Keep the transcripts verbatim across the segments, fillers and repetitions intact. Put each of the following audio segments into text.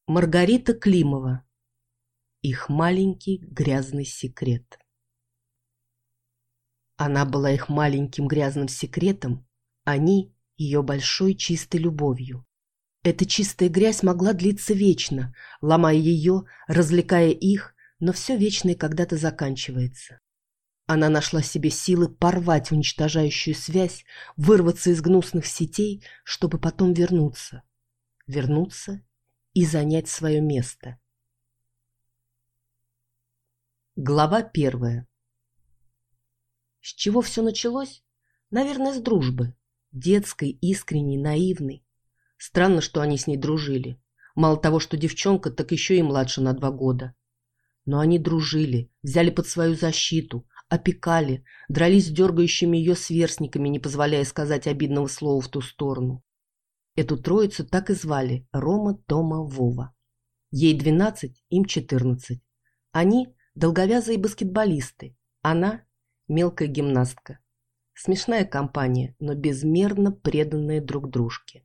Маргарита Климова. Их маленький грязный секрет. Она была их маленьким грязным секретом, они — ее большой чистой любовью. Эта чистая грязь могла длиться вечно, ломая ее, развлекая их, но все вечное когда-то заканчивается. Она нашла в себе силы порвать уничтожающую связь, вырваться из гнусных сетей, чтобы потом вернуться. Вернуться и занять свое место. Глава первая. С чего все началось? Наверное, с дружбы. Детской, искренней, наивной. Странно, что они с ней дружили. Мало того, что девчонка, так еще и младше на два года. Но они дружили, взяли под свою защиту, опекали, дрались с дергающими ее сверстниками, не позволяя сказать обидного слова в ту сторону. Эту троицу так и звали: Рома, Тома, Вова. Ей двенадцать, им четырнадцать. Они – долговязые баскетболисты, она – мелкая гимнастка. Смешная компания, но безмерно преданная друг дружке.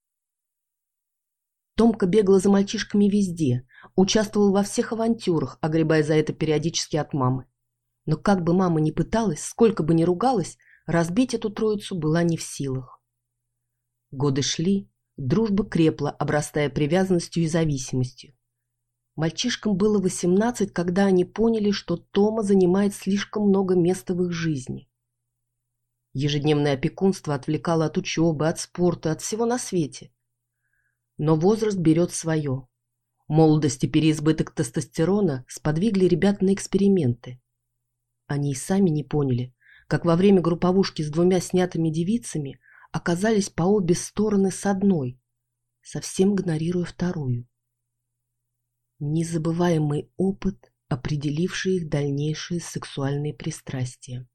Томка бегала за мальчишками везде, участвовала во всех авантюрах, огребая за это периодически от мамы. Но как бы мама ни пыталась, сколько бы ни ругалась, разбить эту троицу была не в силах. Годы шли, дружба крепла, обрастая привязанностью и зависимостью. Мальчишкам было восемнадцать, когда они поняли, что Тома занимает слишком много места в их жизни. Ежедневное опекунство отвлекало от учебы, от спорта, от всего на свете. Но возраст берет свое. Молодость и переизбыток тестостерона сподвигли ребят на эксперименты. Они и сами не поняли, как во время групповушки с двумя снятыми девицами оказались по обе стороны с одной, совсем игнорируя вторую. Незабываемый опыт, определивший их дальнейшие сексуальные пристрастия.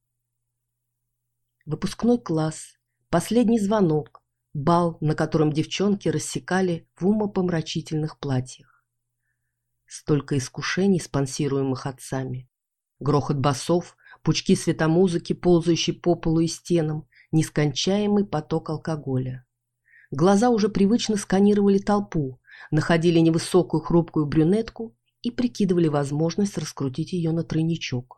Выпускной класс, последний звонок, бал, на котором девчонки рассекали в умопомрачительных платьях. Столько искушений, спонсируемых отцами. Грохот басов, пучки светомузыки, ползающие по полу и стенам, нескончаемый поток алкоголя. Глаза уже привычно сканировали толпу, находили невысокую хрупкую брюнетку и прикидывали возможность раскрутить ее на тройничок.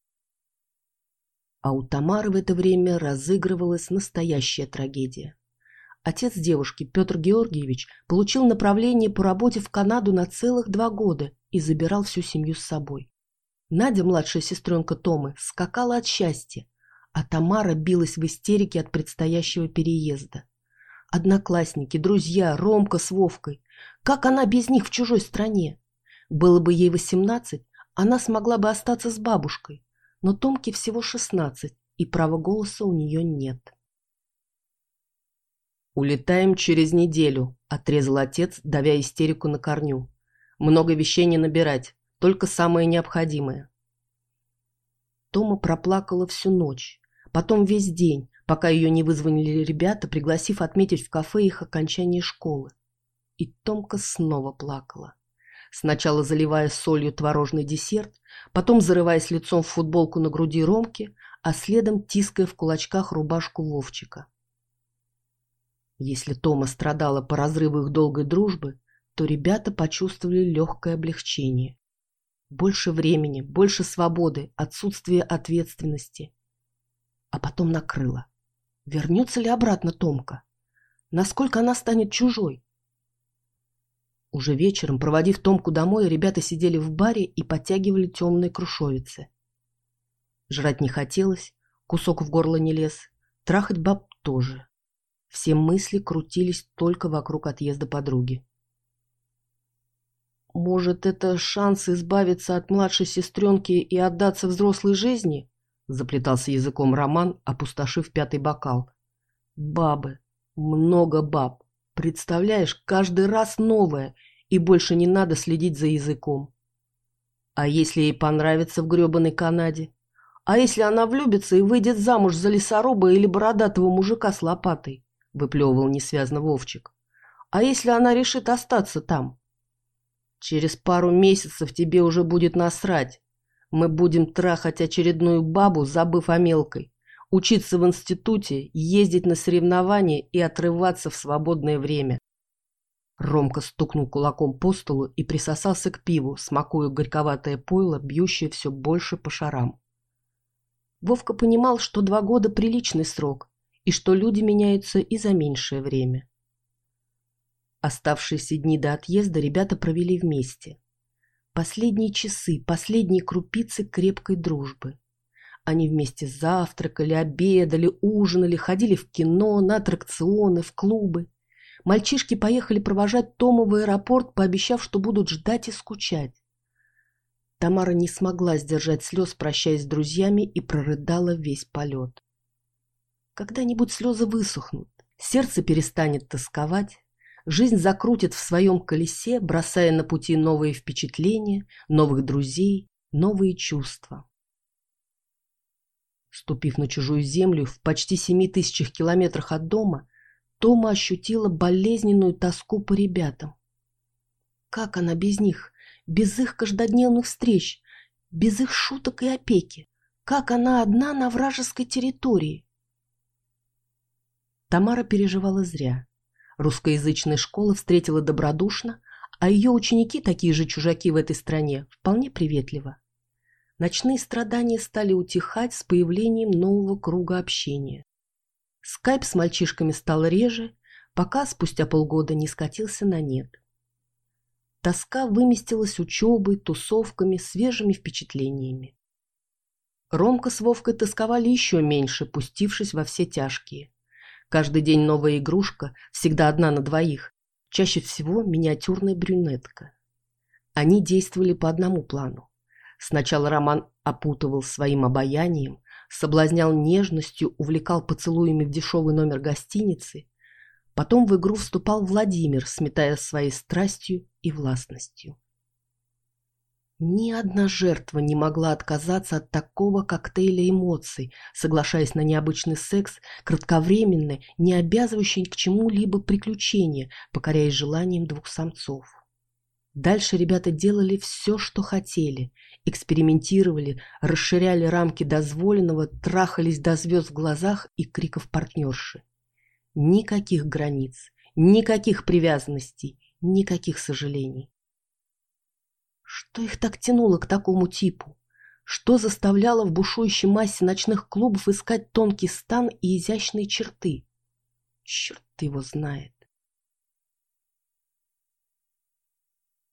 А у Тамары в это время разыгрывалась настоящая трагедия. Отец девушки, Петр Георгиевич, получил направление по работе в Канаду на целых два года и забирал всю семью с собой. Надя, младшая сестренка Томы, скакала от счастья, а Тамара билась в истерике от предстоящего переезда. Одноклассники, друзья, Ромка с Вовкой. Как она без них в чужой стране? Было бы ей восемнадцать, она смогла бы остаться с бабушкой, но Томке всего шестнадцать, и права голоса у нее нет. «Улетаем через неделю», — отрезал отец, давя истерику на корню. «Много вещей не набирать, только самое необходимое». Тома проплакала всю ночь, потом весь день, пока ее не вызвонили ребята, пригласив отметить в кафе их окончание школы. И Томка снова плакала. Сначала заливая солью творожный десерт, потом зарываясь лицом в футболку на груди Ромки, а следом тиская в кулачках рубашку Вовчика. Если Тома страдала по разрыву их долгой дружбы, то ребята почувствовали легкое облегчение. Больше времени, больше свободы, отсутствие ответственности. А потом накрыло. Вернется ли обратно Томка? Насколько она станет чужой? Уже вечером, проводив Томку домой, ребята сидели в баре и подтягивали темные крушовицы. Жрать не хотелось, кусок в горло не лез, трахать баб тоже. Все мысли крутились только вокруг отъезда подруги. «Может, это шанс избавиться от младшей сестренки и отдаться взрослой жизни?» — заплетался языком Роман, опустошив пятый бокал. «Бабы. Много баб. Представляешь, каждый раз новое, и больше не надо следить за языком. А если ей понравится в гребаной Канаде? А если она влюбится и выйдет замуж за лесоруба или бородатого мужика с лопатой?» — выплевывал несвязно Вовчик. «А если она решит остаться там? Через пару месяцев тебе уже будет насрать. Мы будем трахать очередную бабу, забыв о мелкой, учиться в институте, ездить на соревнования и отрываться в свободное время. Ромка стукнул кулаком по столу и присосался к пиву, смакуя горьковатое пойло, бьющее все больше по шарам. Вовка понимал, что два года – приличный срок, и что люди меняются и за меньшее время. Оставшиеся дни до отъезда ребята провели вместе. Последние часы, последние крупицы крепкой дружбы. Они вместе завтракали, обедали, ужинали, ходили в кино, на аттракционы, в клубы. Мальчишки поехали провожать Тому в аэропорт, пообещав, что будут ждать и скучать. Тамара не смогла сдержать слез, прощаясь с друзьями, и прорыдала весь полет. Когда-нибудь слезы высохнут, сердце перестанет тосковать, жизнь закрутит в своем колесе, бросая на пути новые впечатления, новых друзей, новые чувства. Ступив на чужую землю в почти семи тысячах километрах от дома, Тома ощутила болезненную тоску по ребятам. Как она без них, без их каждодневных встреч, без их шуток и опеки? Как она одна на вражеской территории? Тамара переживала зря. Русскоязычная школа встретила добродушно, а ее ученики, такие же чужаки в этой стране, вполне приветливо. Ночные страдания стали утихать с появлением нового круга общения. Скайп с мальчишками стал реже, пока спустя полгода не скатился на нет. Тоска выместилась учебой, тусовками, свежими впечатлениями. Ромка с Вовкой тосковали еще меньше, пустившись во все тяжкие. Каждый день новая игрушка, всегда одна на двоих, чаще всего миниатюрная брюнетка. Они действовали по одному плану. Сначала Роман опутывал своим обаянием, соблазнял нежностью, увлекал поцелуями в дешевый номер гостиницы. Потом в игру вступал Владимир, сметая своей страстью и властностью. Ни одна жертва не могла отказаться от такого коктейля эмоций, соглашаясь на необычный секс, кратковременное, не обязывающее к чему-либо приключение, покоряясь желаниям двух самцов. Дальше ребята делали все, что хотели, экспериментировали, расширяли рамки дозволенного, трахались до звезд в глазах и криков партнерши. Никаких границ, никаких привязанностей, никаких сожалений. Что их так тянуло к такому типу? Что заставляло в бушующей массе ночных клубов искать тонкий стан и изящные черты? Черт его знает.